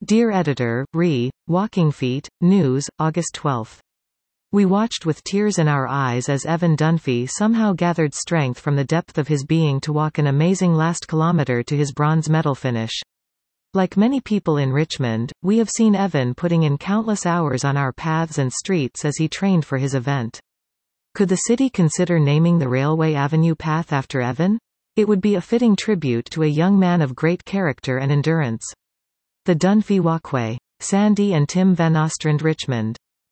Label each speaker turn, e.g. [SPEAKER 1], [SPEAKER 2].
[SPEAKER 1] Dear Editor, Re. Walking Feet, News, August 12. We watched with tears in our eyes as Evan Dunphy somehow gathered strength from the depth of his being to walk an amazing last kilometer to his bronze medal finish. Like many people in Richmond, we have seen Evan putting in countless hours on our paths and streets as he trained for his event. Could the city consider naming the Railway Avenue path after Evan? It would be a fitting tribute to a young man of great character and endurance. The Dunphy Walkway. Sandy and Tim Van Ostrand, Richmond.